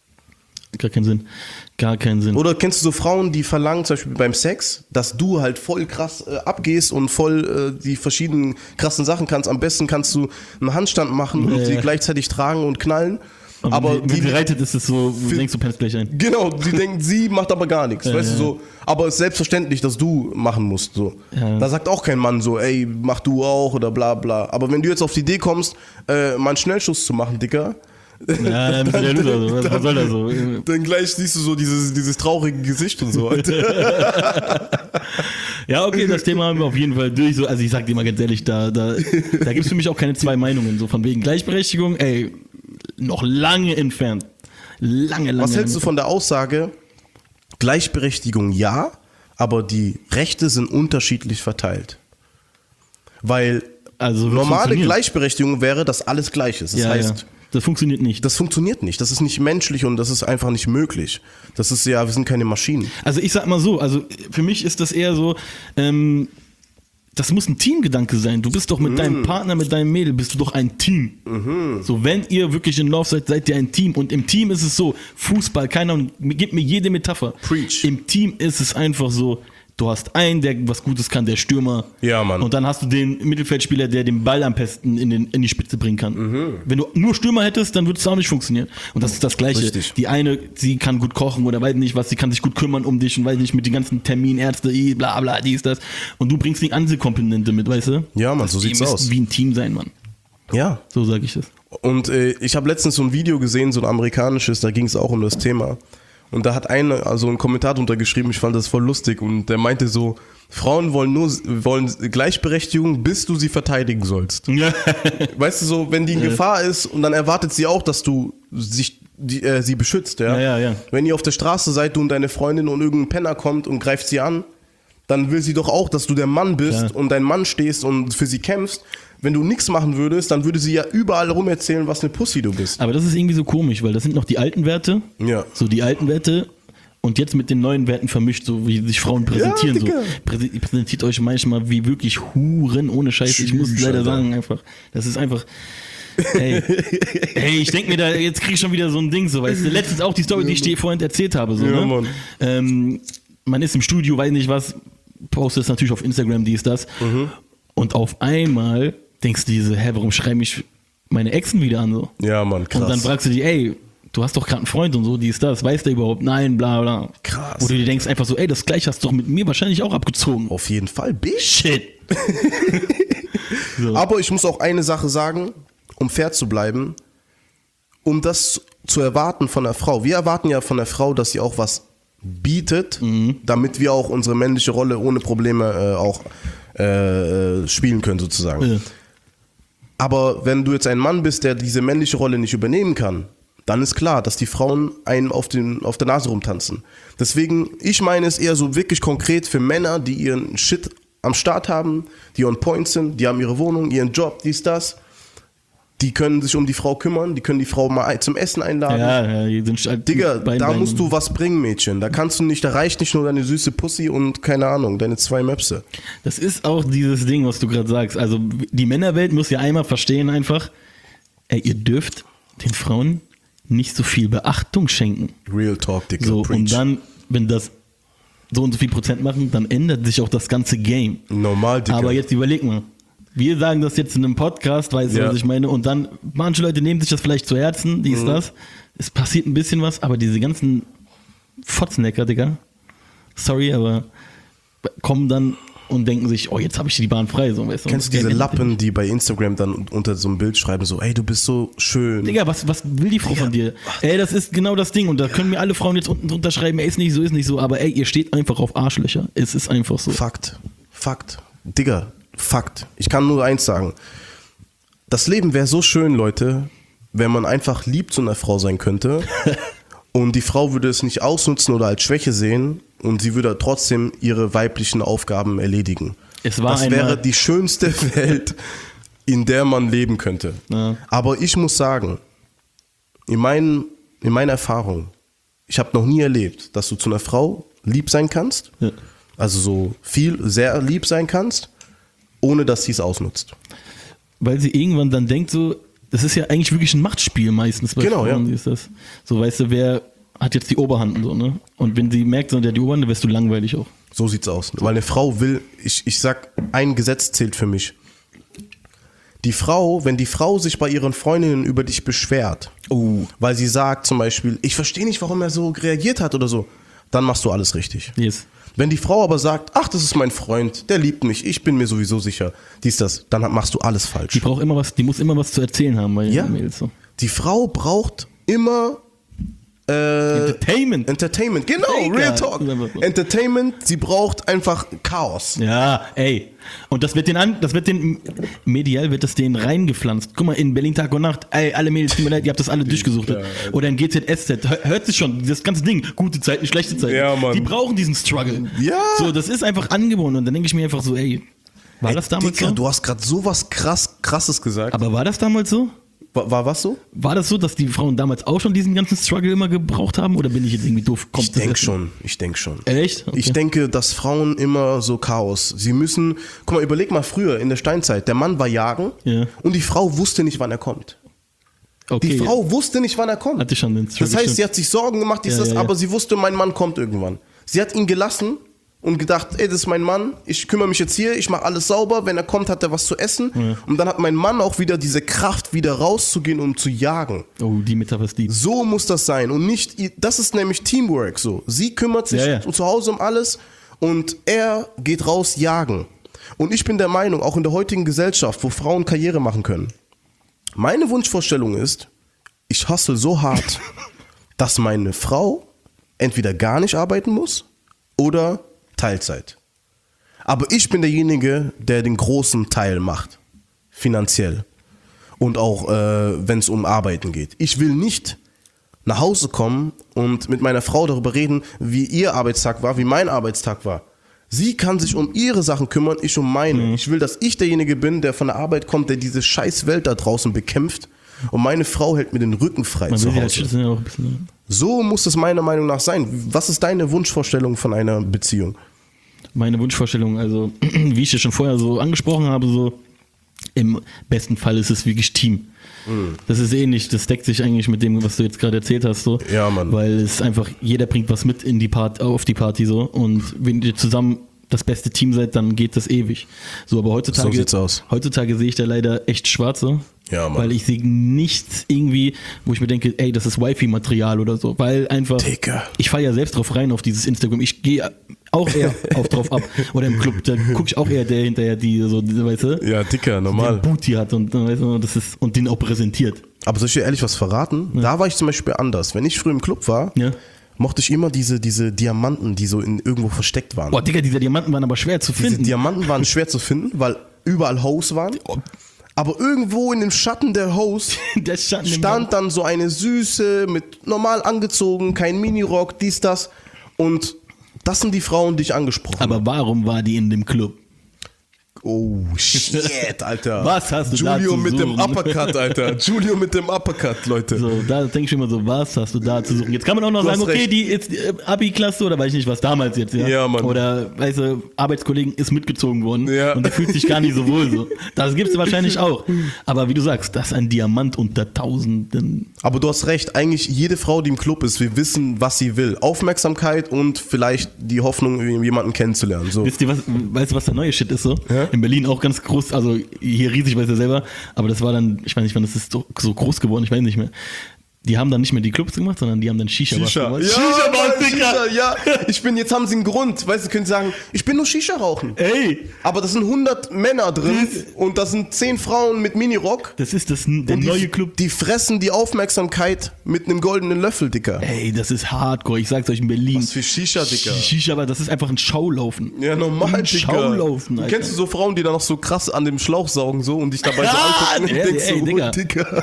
Gar keinen Sinn. Gar keinen Sinn. Oder kennst du so Frauen, die verlangen, zum Beispiel beim Sex, dass du halt voll krass äh, abgehst und voll äh, die verschiedenen krassen Sachen kannst. Am besten kannst du einen Handstand machen und Ja, sie ja. gleichzeitig tragen und knallen. Aber Aber wenn sie die, reitet, ist es so, du Für- denkst, du pennst gleich ein. genau, sie denken, sie macht aber gar nichts, Ja, weißt ja. du so. Aber es ist selbstverständlich, dass du machen musst, so. Ja. Da sagt auch kein Mann so, ey, mach du auch oder bla bla. Aber wenn du jetzt auf die Idee kommst, äh, mal einen Schnellschuss zu machen, Dicker, Ja, dann bist du der Loser. So. Was, was soll das so? dann gleich siehst du so dieses, dieses traurige Gesicht und so. Alter. Ja, okay, das Thema haben wir auf jeden Fall durch. So, also ich sag dir mal ganz ehrlich, da, da, da gibt es für mich auch keine zwei Meinungen. So von wegen Gleichberechtigung, ey, noch lange entfernt. Lange, lange. Was hältst du lange von der Aussage, Gleichberechtigung ja, aber die Rechte sind unterschiedlich verteilt? Weil Also, wird normale funktionieren. Gleichberechtigung wäre, dass alles gleich ist. Das Ja, heißt, ja. Das funktioniert nicht. das funktioniert nicht. Das ist nicht menschlich und das ist einfach nicht möglich. Das ist ja, wir sind keine Maschinen. Also ich sag mal so, also für mich ist das eher so, ähm, das muss ein Teamgedanke sein. Du bist doch mit mm. deinem Partner, mit deinem Mädel, bist du doch ein Team. Mm-hmm. So, wenn ihr wirklich in Love seid, seid ihr ein Team. Und im Team ist es so, Fußball, keine Ahnung, gib mir jede Metapher. Preach. Im Team ist es einfach so, du hast einen, der was Gutes kann, der Stürmer. Ja, Mann. Und dann hast du den Mittelfeldspieler, der den Ball am besten in, den, in die Spitze bringen kann. Mhm. Wenn du nur Stürmer hättest, dann würde es auch nicht funktionieren. Und das ist das Gleiche. Richtig. Die eine, sie kann gut kochen oder weiß nicht was, sie kann sich gut kümmern um dich und weiß nicht, mit den ganzen Terminen, Ärzte, bla bla, dies, das. Und du bringst die andere Komponente mit, weißt du? Ja, Mann, so das sieht's aus. Wie ein Team sein, Mann. Ja. So sage ich das. Und äh, ich habe letztens so ein Video gesehen, so ein amerikanisches, da ging es auch um das Thema. Und da hat einer also einen Kommentar drunter geschrieben, ich fand das voll lustig und der meinte so, Frauen wollen nur wollen Gleichberechtigung, bis du sie verteidigen sollst. Ja. Weißt du so, wenn die in ja. Gefahr ist und dann erwartet sie auch, dass du sich, die, äh, sie beschützt. Ja? Ja, ja, ja. Wenn ihr auf der Straße seid, du und deine Freundin und irgendein Penner kommt und greift sie an, dann will sie doch auch, dass du der Mann bist ja. und dein Mann stehst und für sie kämpfst. Wenn du nichts machen würdest, dann würde sie ja überall rum erzählen, was eine Pussy du bist. Aber das ist irgendwie so komisch, weil das sind noch die alten Werte. Ja. So die alten Werte und jetzt mit den neuen Werten vermischt, so wie sich Frauen präsentieren. Ja, so. Präse- präsentiert euch manchmal wie wirklich Huren ohne Scheiß. Ich muss leider sagen, einfach. Das ist einfach. Ey, ey ich denke mir da, jetzt krieg ich schon wieder so ein Ding, so weißt du. Letztens auch die Story, die ich dir vorhin erzählt habe. So, ja, ne? Mann. Ähm, man ist im Studio, weiß nicht was, postet es natürlich auf Instagram, dies, das. Mhm. Und auf einmal denkst du dir so, hä, warum schreiben mich meine Exen wieder an? So? Ja, Mann, krass. Und dann fragst du dich, ey, du hast doch gerade einen Freund und so, dies, das, weiß der überhaupt? Nein, bla, bla. Krass. Wo du dir denkst einfach so, ey, das Gleiche hast du doch mit mir wahrscheinlich auch abgezogen. Auf jeden Fall, bitch. Shit. So. Aber ich muss auch eine Sache sagen, um fair zu bleiben, um das zu erwarten von der Frau. Wir erwarten ja von der Frau, dass sie auch was bietet, mhm. damit wir auch unsere männliche Rolle ohne Probleme äh, auch äh, spielen können sozusagen. Ja. Aber wenn du jetzt ein Mann bist, der diese männliche Rolle nicht übernehmen kann, dann ist klar, dass die Frauen einen auf, den, auf der Nase rumtanzen. Deswegen, ich meine es eher so wirklich konkret für Männer, die ihren Shit am Start haben, die on point sind, die haben ihre Wohnung, ihren Job, dies, das. Die können sich um die Frau kümmern, die können die Frau mal zum Essen einladen. Ja, ja, die sind halt Digga, Bein, da Bein. musst du was bringen, Mädchen. Da kannst du nicht, da reicht nicht nur deine süße Pussy und keine Ahnung, deine zwei Möpse. Das ist auch dieses Ding, was du gerade sagst. Also die Männerwelt muss ja einmal verstehen einfach, ey, ihr dürft den Frauen nicht so viel Beachtung schenken. Real Talk, Digga. So, preach. und dann, wenn das so und so viel Prozent machen, dann ändert sich auch das ganze Game. Normal, Digga. Aber jetzt überleg mal. Wir sagen das jetzt in einem Podcast, weißt du, ja. was ich meine? Und dann, manche Leute nehmen sich das vielleicht zu Herzen, dies, mhm. das. Es passiert ein bisschen was, aber diese ganzen Fotzenlecker, Digga, sorry, aber kommen dann und denken sich, oh, jetzt habe ich die Bahn frei. So, weißt du? Kennst du diese Lappen, die bei Instagram dann unter so einem Bild schreiben, so, ey, du bist so schön. Digga, was, was will die Frau Digga. von dir? Ey, das ist genau das Ding. Und da können mir alle Frauen jetzt unten drunter schreiben, ey, ist nicht so, ist nicht so. Aber ey, ihr steht einfach auf Arschlöcher. Es ist einfach so. Fakt. Fakt. Digga, Fakt. Ich kann nur eins sagen. Das Leben wäre so schön, Leute, wenn man einfach lieb zu einer Frau sein könnte und die Frau würde es nicht ausnutzen oder als Schwäche sehen und sie würde trotzdem ihre weiblichen Aufgaben erledigen. Es war das wäre die schönste Welt, in der man leben könnte. Ja. Aber ich muss sagen, in, mein, in meiner Erfahrung, ich habe noch nie erlebt, dass du zu einer Frau lieb sein kannst, ja. also so viel, sehr lieb sein kannst, ohne dass sie es ausnutzt. Weil sie irgendwann dann denkt so, das ist ja eigentlich wirklich ein Machtspiel meistens. Bei genau, Frauen, ja. ist das. So, weißt du, wer hat jetzt die Oberhand und so, ne? Und wenn sie merkt, so, der hat die Oberhand, dann wirst du langweilig auch. So sieht's aus. Weil eine Frau will, ich, ich sag, ein Gesetz zählt für mich. Die Frau, wenn die Frau sich bei ihren Freundinnen über dich beschwert, oh. weil sie sagt zum Beispiel, ich verstehe nicht, warum er so reagiert hat oder so, dann machst du alles richtig. Yes. Wenn die Frau aber sagt, ach, das ist mein Freund, der liebt mich, ich bin mir sowieso sicher, dies, das, dann machst du alles falsch. Die braucht immer was, die muss immer was zu erzählen haben bei ja. Mädels. So. Die Frau braucht immer äh, Entertainment. Entertainment, genau, Egal. Real Talk. Entertainment, sie braucht einfach Chaos. Ja, ey. Und das wird den an, das wird den, medial wird das denen reingepflanzt. Guck mal, in Berlin Tag und Nacht, ey, alle Mädels, tut mir leid, ihr habt das alle durchgesucht. Ja, oder in G Z S Z, hört sich schon, das ganze Ding, gute Zeiten, schlechte Zeiten. Ja, Mann. Die brauchen diesen Struggle. Ja. So, das ist einfach angeboren. Und dann denke ich mir einfach so, ey, war ey, das damals Dicker, so? du hast gerade sowas krass, krasses gesagt. Aber war das damals so? War, war was so? War das so, dass die Frauen damals auch schon diesen ganzen Struggle immer gebraucht haben? Oder bin ich jetzt irgendwie doof? Kommt Ich denke schon, ich denke schon. Echt? Okay. Ich denke, dass Frauen immer so Chaos. Sie müssen, guck mal, überleg mal früher in der Steinzeit, der Mann war jagen Ja. und die Frau wusste nicht, wann er kommt. Okay, Die ja. Frau wusste nicht, wann er kommt. Hatte schon den Struggle, Das heißt, stimmt. sie hat sich Sorgen gemacht, dies, Ja, das, ja, ja. aber sie wusste, mein Mann kommt irgendwann. Sie hat ihn gelassen und gedacht, ey, das ist mein Mann, ich kümmere mich jetzt hier, ich mache alles sauber, wenn er kommt, hat er was zu essen. Ja. Und dann hat mein Mann auch wieder diese Kraft, wieder rauszugehen, um zu jagen. Oh, die Metapher ist die. So muss das sein und nicht, das ist nämlich Teamwork so. Sie kümmert sich Ja, ja. zu Hause um alles und er geht raus jagen. Und ich bin der Meinung, auch in der heutigen Gesellschaft, wo Frauen Karriere machen können, meine Wunschvorstellung ist, ich hustle so hart, dass meine Frau entweder gar nicht arbeiten muss oder Teilzeit. Aber ich bin derjenige, der den großen Teil macht, finanziell. Und auch, äh, wenn es um Arbeiten geht. Ich will nicht nach Hause kommen und mit meiner Frau darüber reden, wie ihr Arbeitstag war, wie mein Arbeitstag war. Sie kann sich um ihre Sachen kümmern, ich um meine. Mhm. Ich will, dass ich derjenige bin, der von der Arbeit kommt, der diese scheiß Welt da draußen bekämpft. Und meine Frau hält mir den Rücken frei Man zu will sie halt Hause. schützen ja auch ein bisschen. So muss es meiner Meinung nach sein. Was ist deine Wunschvorstellung von einer Beziehung? Meine Wunschvorstellung, also wie ich es schon vorher so angesprochen habe, so im besten Fall ist es wirklich Team. Mhm. Das ist ähnlich, das deckt sich eigentlich mit dem, was du jetzt gerade erzählt hast, so. Ja, Mann. Weil es einfach, jeder bringt was mit in die Part, auf die Party so und wenn ihr zusammen das beste Team seid, dann geht das ewig. So, aber heutzutage, So sieht's aus. heutzutage sehe ich da leider echt schwarz so. Ja, Mann. Weil ich sehe nichts irgendwie, wo ich mir denke, ey, das ist Wifi-Material oder so. Weil einfach, Digga. ich fahre ja selbst drauf rein auf dieses Instagram. Ich gehe auch eher auf drauf ab. Oder im Club, da gucke ich auch eher der hinterher, die so, weißt du, Ja, dicker, normal. den Booty hat und, weißt du, das ist, und den auch präsentiert. Aber soll ich dir ehrlich was verraten? Da war ich zum Beispiel anders. Wenn ich früher im Club war, Ja. mochte ich immer diese, diese Diamanten, die so in, irgendwo versteckt waren. Boah, Digga, diese Diamanten waren aber schwer zu Diese finden. Diamanten waren schwer zu finden, weil überall Hoes waren. Aber irgendwo in dem Schatten der Hoes Der Schatten im stand dann so eine Süße mit normal angezogen, kein Minirock, dies, das. Und das sind die Frauen, die ich angesprochen habe. Aber warum war die in dem Club? Oh, shit, Alter. Was hast du da Julio zu mit dem suchen? Uppercut, Alter. Julio mit dem Uppercut, Leute. So, da denke ich immer so, was hast du da zu suchen? Jetzt kann man auch noch Du sagen, hast okay, recht. die ist äh, Abi-Klasse oder weiß ich nicht, was damals jetzt, ja. Ja, Mann. Oder, weißt du, Arbeitskollegen ist mitgezogen worden Ja. und der fühlt sich gar nicht so wohl so. Das gibt's wahrscheinlich auch. Aber wie du sagst, das ist ein Diamant unter Tausenden. Aber du hast recht, eigentlich jede Frau, die im Club ist, wir wissen, was sie will. Aufmerksamkeit und vielleicht die Hoffnung, jemanden kennenzulernen. So. Wisst ihr, was, weißt du, was der neue Shit ist so? Ja? In Berlin auch ganz groß, also hier riesig, weiß er selber, aber das war dann, ich weiß nicht, wann das ist so, so groß geworden, ich weiß nicht mehr. Die haben dann nicht mehr die Clubs gemacht, sondern die haben dann Shisha-Bars Shisha. gemacht. Ja, Shisha-Bars, Mann, Digga! Shisha, ja. Ich bin, jetzt haben sie einen Grund. Weißt du, können sie sagen, ich bin nur Shisha rauchen. Ey, Aber da sind hundert Männer drin Das- und da sind zehn Frauen mit Minirock. das ist das, der Und die, neue Club. die fressen die Aufmerksamkeit mit einem goldenen Löffel, Dicker. Ey, das ist hardcore, ich sag's euch in Berlin. Was für Shisha, Dicker. Shisha, aber das ist einfach ein Schaulaufen. Ja, normal, Ein Dicker. Schaulaufen, Alter. Kennst du so Frauen, die da noch so krass an dem Schlauch saugen so und dich dabei so Ah, angucken ey, und denkst ey, so, Digga. oh, Dicker.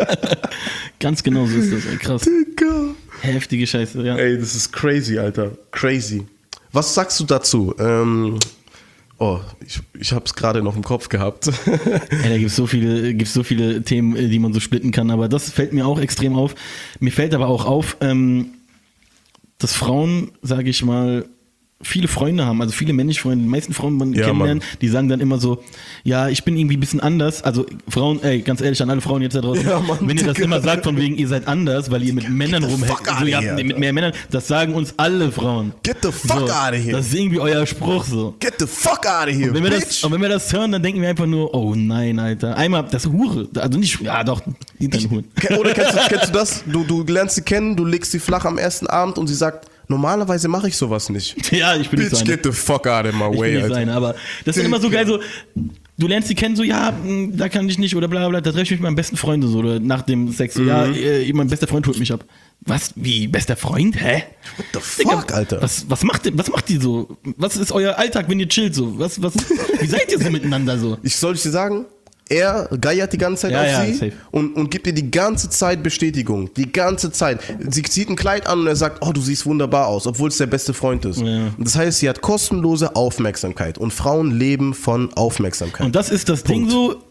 Ganz genau so ist das, ey, krass. Dicker. Heftige Scheiße, ja. Ey, das ist crazy, Alter. Crazy. Was sagst du dazu? Ähm, oh, ich, ich hab's gerade noch im Kopf gehabt. Ey, da gibt's so viele, gibt's so viele Themen, äh, die man so splitten kann, aber das fällt mir auch extrem auf. Mir fällt aber auch auf, ähm, dass Frauen, sage ich mal, viele Freunde haben, also viele männliche Freunde, die meisten Frauen, die man Ja, kennenlernen, Mann. die sagen dann immer so, ja, ich bin irgendwie ein bisschen anders, also Frauen, ey, ganz ehrlich, an alle Frauen jetzt da draußen, Ja, Mann, wenn ihr das Digga. immer sagt, von wegen, ihr seid anders, weil ihr mit Männern the rumhängt, fuck so, outta ja, here, mit mehr Männern, das sagen uns alle Frauen. Get the fuck so, outta here. Das ist irgendwie euer Spruch so. Get the fuck out of here, Und wenn, wir das, bitch. und wenn wir das hören, dann denken wir einfach nur, oh nein, Alter. Einmal, das ist Hure. Also nicht, ja doch, die deine Huren. Ke- Oder kennst du, kennst du das? Du, du lernst sie kennen, du legst sie flach am ersten Abend und sie sagt, normalerweise mache ich sowas nicht. Ja, ich bin nicht Bitch, so eine. get the fuck out of my Ich bin way, nicht so Alter. eine, aber das ist immer so geil, so, du lernst die kennen, so, ja, mh, da kann ich nicht, oder bla bla, da treffe ich mich mit meinem besten Freund, so, oder nach dem Sex, so, ja, äh, mein bester Freund holt mich ab. Was? Wie? Bester Freund? Hä? What the fuck, Alter? Was, was macht ihr, was macht ihr so? Was ist euer Alltag, wenn ihr chillt, so? Was, was, wie seid ihr so miteinander, so? Ich soll ich dir sagen, er geiert die ganze Zeit Ja, auf ja, sie safe. und, und gibt ihr die ganze Zeit Bestätigung. Die ganze Zeit. Sie zieht ein Kleid an und er sagt, oh, du siehst wunderbar aus, obwohl es der beste Freund ist. Ja. Und das heißt, sie hat kostenlose Aufmerksamkeit und Frauen leben von Aufmerksamkeit. Und das ist das Punkt. Ding so,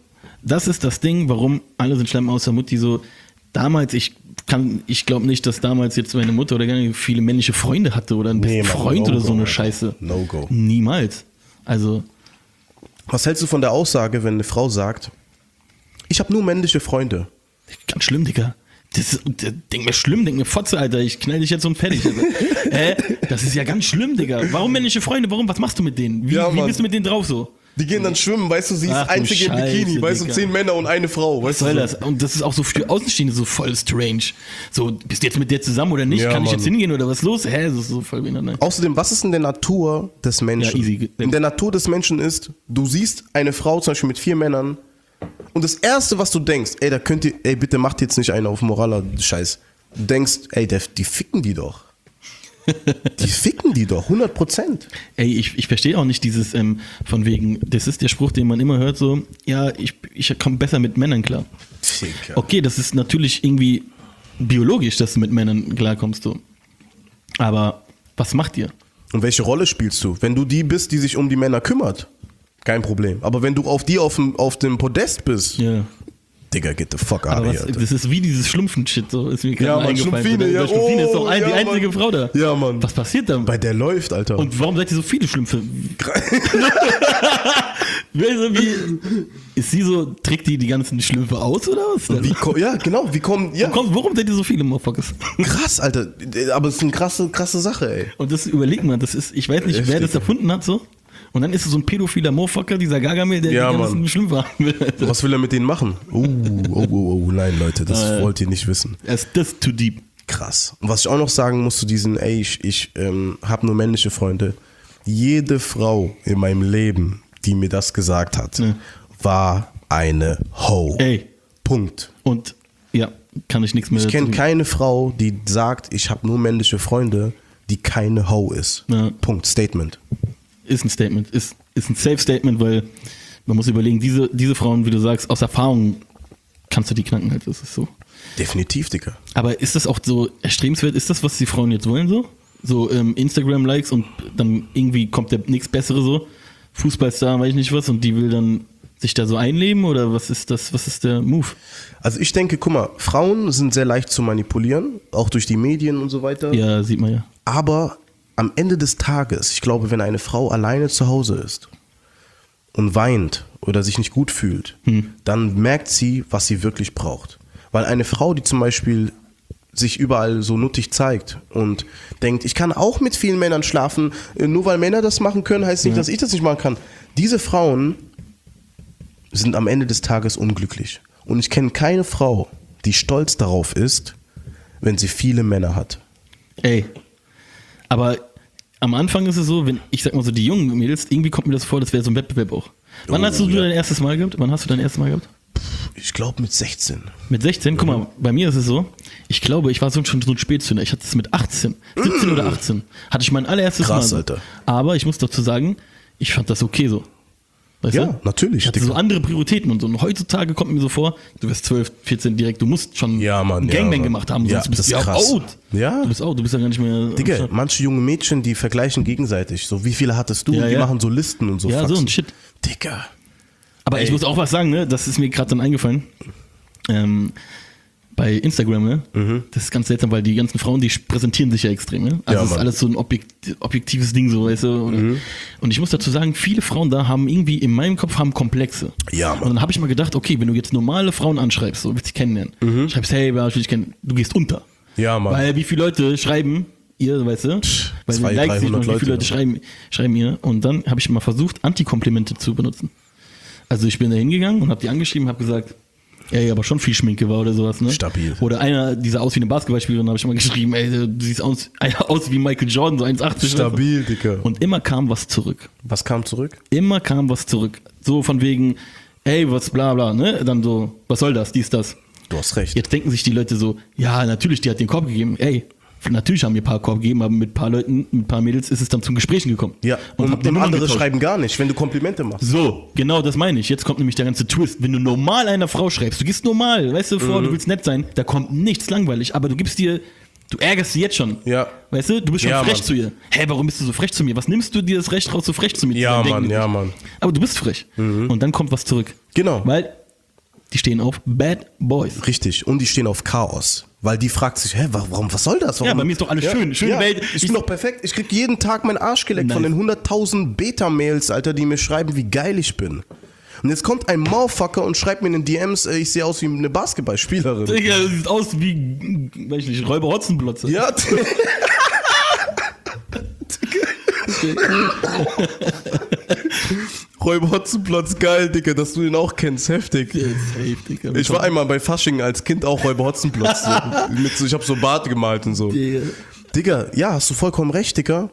das ist das Ding, warum alle sind schlimm außer Mutti so. Damals, ich kann, ich glaube nicht, dass damals jetzt meine Mutter oder gar nicht viele männliche Freunde hatte oder einen besten Nee, Mann, Freund no oder so go, eine Alter. Scheiße. No go. Niemals. Also, Was hältst du von der Aussage, wenn eine Frau sagt, ich habe nur männliche Freunde? ganz schlimm, Digga. Das ist, denk mir schlimm, denk mir Fotze, Alter, ich knall dich jetzt und fertig. Also, äh, das ist ja ganz schlimm, Digga. Warum männliche Freunde? Warum? Was machst du mit denen? Wie, Ja, wie Mann. bist du mit denen drauf so? Die gehen dann schwimmen, weißt du, sie ist Ach du einzige im Scheiße, Bikini, weißt du, Digga. zehn Männer und eine Frau, weißt Was soll du? das? Und das ist auch so für Außenstehende so voll strange. So, bist du jetzt mit der zusammen oder nicht? Ja, Kann ich Mann. jetzt hingehen oder was ist los? Hä, das ist so voll behindert, ne? Außerdem, was ist in der Natur des Menschen? Ja, easy. In der Natur des Menschen ist, du siehst eine Frau zum Beispiel mit vier Männern und das Erste, was du denkst, ey, da könnt ihr, ey, bitte macht jetzt nicht einen auf Moraler Scheiß. Du denkst, ey, der, die ficken die doch. Die ficken die doch, hundert Prozent. Ey, ich, ich verstehe auch nicht dieses ähm, von wegen, das ist der Spruch, den man immer hört, so, ja, ich, ich komme besser mit Männern klar. Okay, das ist natürlich irgendwie biologisch, dass du mit Männern klarkommst, so. Aber was macht ihr? Und welche Rolle spielst du? Wenn du die bist, die sich um die Männer kümmert, kein Problem. Aber wenn du auf die auf dem, auf dem Podest bist, Ja. Digga, get the fuck out Aber of was, here. Alter. das ist wie dieses Schlumpfen-Shit, so ist mir gerade Ja, Mann, eingefallen. Schlumpfine, Der- ja. der Schlumpfine ist Oh, doch ein, die ja, einzige Mann. Frau da. Ja, Mann. Was passiert dann? Bei der läuft, Alter. Und warum seid ihr so viele Schlümpfe? Also wie, ist sie so, trägt die die ganzen Schlümpfe aus oder was? wie, ko- ja, genau, wie kommen, ja, Komm, warum seid ihr so viele Motherfuckers? krass, Alter. Aber es ist eine krasse, krasse Sache, ey. Und das überlegt man, das ist, ich weiß nicht, wer Heftig, das erfunden hat so. Und dann ist es so ein pädophiler Motherfucker, dieser Gargamel, der Ja, die ganzen Mann. Schlümpfe haben will. Was will er mit denen machen? Oh, oh, oh, oh, nein, Leute, das Äh. wollt ihr nicht wissen. Er ist das too deep. Krass. Und was ich auch noch sagen muss zu diesen, ey, ich, ich ähm, habe nur männliche Freunde. Jede Frau in meinem Leben, die mir das gesagt hat, Ja. war eine Ho. Ey. Punkt. Und ja, kann ich nichts mehr Ich kenne dazu- keine Frau, die sagt, ich habe nur männliche Freunde, die keine Ho ist. Ja. Punkt. Statement. Ist ein Statement, ist, ist ein Safe-Statement, weil man muss überlegen, diese, diese Frauen, wie du sagst, aus Erfahrung kannst du die knacken halt, das ist so. Definitiv, Digga. Aber ist das auch so erstrebenswert, ist das, was die Frauen jetzt wollen so? So ähm, Instagram-Likes und dann irgendwie kommt der nichts Bessere so, Fußballstar, weiß ich nicht was, und die will dann sich da so einleben oder was ist das, was ist der Move? Also ich denke, guck mal, Frauen sind sehr leicht zu manipulieren, auch durch die Medien und so weiter. Ja, sieht man ja. Aber am Ende des Tages, ich glaube, wenn eine Frau alleine zu Hause ist und weint oder sich nicht gut fühlt, Hm. dann merkt sie, was sie wirklich braucht. Weil eine Frau, die zum Beispiel sich überall so nuttig zeigt und denkt, ich kann auch mit vielen Männern schlafen, nur weil Männer das machen können, heißt nicht, Ja. dass ich das nicht machen kann. Diese Frauen sind am Ende des Tages unglücklich. Und ich kenne keine Frau, die stolz darauf ist, wenn sie viele Männer hat. Ey, aber am Anfang ist es so, wenn ich sag mal so, die jungen Mädels, irgendwie kommt mir das vor, das wäre so ein Wettbewerb auch. Wann Oh, hast du ja. dein erstes Mal gehabt? Wann hast du dein erstes Mal gehabt? Ich glaube mit sechzehn. Mit sechzehn? Guck mal, bei mir ist es so, ich glaube, ich war so schon so ein Spätzünder. Ich hatte es mit achtzehn, siebzehn oder achtzehn. Hatte ich mein allererstes Krass, Mal. Alter. Aber ich muss dazu sagen, ich fand das okay so. Weißt Ja, du? natürlich, Ich hatte so Dicker. andere Prioritäten und so. Und heutzutage kommt mir so vor, du wirst zwölf, vierzehn direkt, du musst schon Ja, Mann, einen ja, Gangbang Mann. gemacht haben, Ja, sonst bist das du ja ist auch krass. out. Ja. Du bist out, du bist ja gar nicht mehr. Digga, manche junge Mädchen, die vergleichen gegenseitig. So, wie viele hattest du? Ja, die ja. machen so Listen und so. Ja, so Faxen. ein Shit. Digga. Aber ich Ey. muss auch was sagen, ne? Das ist mir gerade dann eingefallen. Ähm, bei Instagram, ne? Mhm. Das ist ganz seltsam, weil die ganzen Frauen, die präsentieren sich ja extrem, ne? Also Ja, es ist Mann. alles so ein objekt, objektives Ding, so, weißt du? Oder? Mhm. Und ich muss dazu sagen, viele Frauen da haben irgendwie in meinem Kopf haben Komplexe. Ja, Mann. Und dann habe ich mal gedacht, okay, wenn du jetzt normale Frauen anschreibst, so willst du dich kennenlernen, schreibst, hey, wer will dich kennen, du gehst unter. Mhm. Ja, Mann. Weil wie viele Leute schreiben ihr, weißt du? Weil zwei, die Likes sieht man, dreihundert wie viele Leute Leute. schreiben, schreiben ihr. Und dann habe ich mal versucht, Antikomplimente zu benutzen. Also ich bin da hingegangen und habe die angeschrieben, habe gesagt, ey, aber schon viel Schminke war oder sowas, ne? Stabil. Oder einer, dieser aus wie eine Basketballspielerin, habe ich mal geschrieben, ey, du siehst aus, aus wie Michael Jordan, so eins achtzig. Stabil, Digga. Und immer kam was zurück. Was kam zurück? Immer kam was zurück. So von wegen, ey, was bla bla, ne? Dann so, was soll das, dies, das. Du hast recht. Jetzt denken sich die Leute so, ja, natürlich, die hat den Korb gegeben. Ey, natürlich haben mir ein paar Korb gegeben, aber mit ein paar Leuten, mit ein paar Mädels ist es dann zum Gesprächen gekommen. Ja, und, und, hab die und Nummern andere getauscht. schreiben gar nicht, wenn du Komplimente machst. So, genau das meine ich. Jetzt kommt nämlich der ganze Twist. Wenn du normal einer Frau schreibst, du gehst normal, weißt du, vor, Mhm. du willst nett sein, da kommt nichts langweilig, aber du gibst dir, du ärgerst sie jetzt schon. Ja. Weißt du, du bist schon Ja, frech Mann. zu ihr. Hä, warum bist du so frech zu mir? Was nimmst du dir das Recht raus, so frech zu mir zu Ja, sein? Denken Mann, die ja, sich. Mann. Aber du bist frech. Und dann kommt was zurück. Genau. Weil die stehen auf Bad Boys. Richtig. Und die stehen auf Chaos. Weil die fragt sich, hä, warum, was soll das? Warum? Ja, bei mir ist doch alles ja, schön. Schöne ja, Welt. Ich bin doch perfekt. Ich krieg jeden Tag meinen Arsch geleckt Nice. von den hunderttausend Beta-Mails, Alter, die mir schreiben, wie geil ich bin. Und jetzt kommt ein Motherfucker und schreibt mir in den D Ms, äh, ich sehe aus wie eine Basketballspielerin. Digga, das sieht aus wie, weiß ich nicht, Räuber Hotzenplotze. Ja, Räuber Hotzenplotz, geil, Digga, dass du den auch kennst, heftig. Ja, safe, Digga. Ich war einmal bei Fasching als Kind auch Räuber Hotzenplotz. So, mit so, ich habe so Bart gemalt und so. Digga. Digga, ja, hast du vollkommen recht, Digga.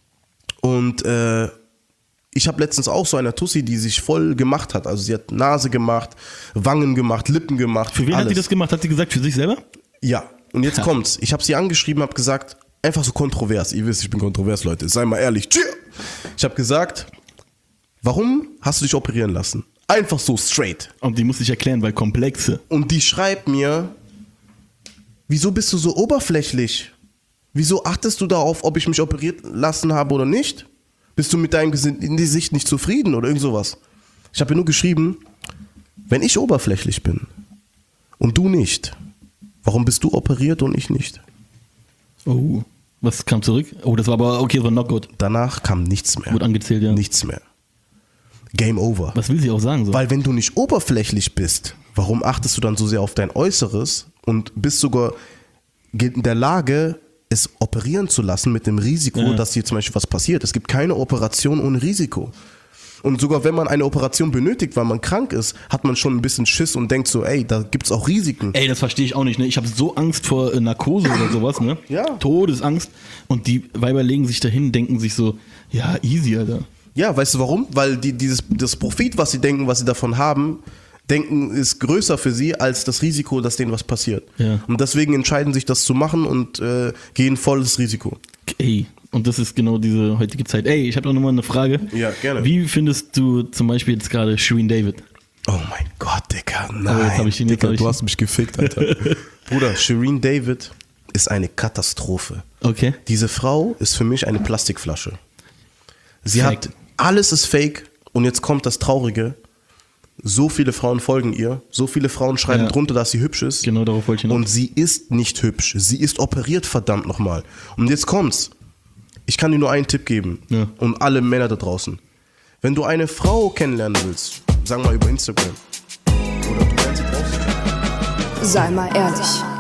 Und äh, ich habe letztens auch so eine Tussi, die sich voll gemacht hat. Also sie hat Nase gemacht, Wangen gemacht, Lippen gemacht. Für wen alles. hat sie das gemacht? Hat sie gesagt, für sich selber? Ja, und jetzt Ja. kommt's. Ich habe sie angeschrieben, habe gesagt, einfach so kontrovers. Ihr wisst, ich bin kontrovers, Leute. Sei mal ehrlich. Ich habe gesagt, warum hast du dich operieren lassen? Einfach so straight. Und die muss ich erklären, weil Komplexe. Und die schreibt mir, wieso bist du so oberflächlich? Wieso achtest du darauf, ob ich mich operiert lassen habe oder nicht? Bist du mit deinem Gesicht nicht zufrieden oder irgend sowas? Ich habe ihr nur geschrieben, wenn ich oberflächlich bin und du nicht, warum bist du operiert und ich nicht? Oh, was kam zurück? Oh, das war aber, okay, das war not good. Danach kam nichts mehr. Wurde angezählt, ja. Nichts mehr. Game over. Was will sie auch sagen? So? Weil wenn du nicht oberflächlich bist, warum achtest du dann so sehr auf dein Äußeres und bist sogar in der Lage, es operieren zu lassen mit dem Risiko, Ja. dass hier zum Beispiel was passiert. Es gibt keine Operation ohne Risiko. Und sogar wenn man eine Operation benötigt, weil man krank ist, hat man schon ein bisschen Schiss und denkt so, ey, da gibt's auch Risiken. Ey, das verstehe ich auch nicht, ne? Ich habe so Angst vor äh, Narkose oder sowas, ne? Ja. Todesangst. Und die Weiber legen sich dahin, denken sich so, ja, easy, Alter. Ja, weißt du warum? Weil die, dieses, das Profit, was sie denken, was sie davon haben, denken, ist größer für sie als das Risiko, dass denen was passiert. Ja. Und deswegen entscheiden sich das zu machen und äh, gehen volles Risiko. Ey, und das ist genau diese heutige Zeit. Ey, ich habe noch mal eine Frage. Ja, gerne. Wie findest du zum Beispiel jetzt gerade Shirin David? Oh mein Gott, Digga, nein. Oh, jetzt hab ich ihn, jetzt Digga, hab ich du ihn. hast mich gefickt, Alter. Bruder, Shirin David ist eine Katastrophe. Okay. Diese Frau ist für mich eine Plastikflasche. Sie Fake. hat, alles ist fake und jetzt kommt das Traurige. So viele Frauen folgen ihr, so viele Frauen schreiben Ja. drunter, dass sie hübsch ist. Genau darauf wollte ich hinaus. Und sie ist nicht hübsch. Sie ist operiert, verdammt nochmal. Und jetzt kommt's. Ich kann dir nur einen Tipp geben. Ja. Und alle Männer da draußen. Wenn du eine Frau kennenlernen willst, sag mal über Instagram. Oder du lernst sie draußen kennen. Sei mal ehrlich.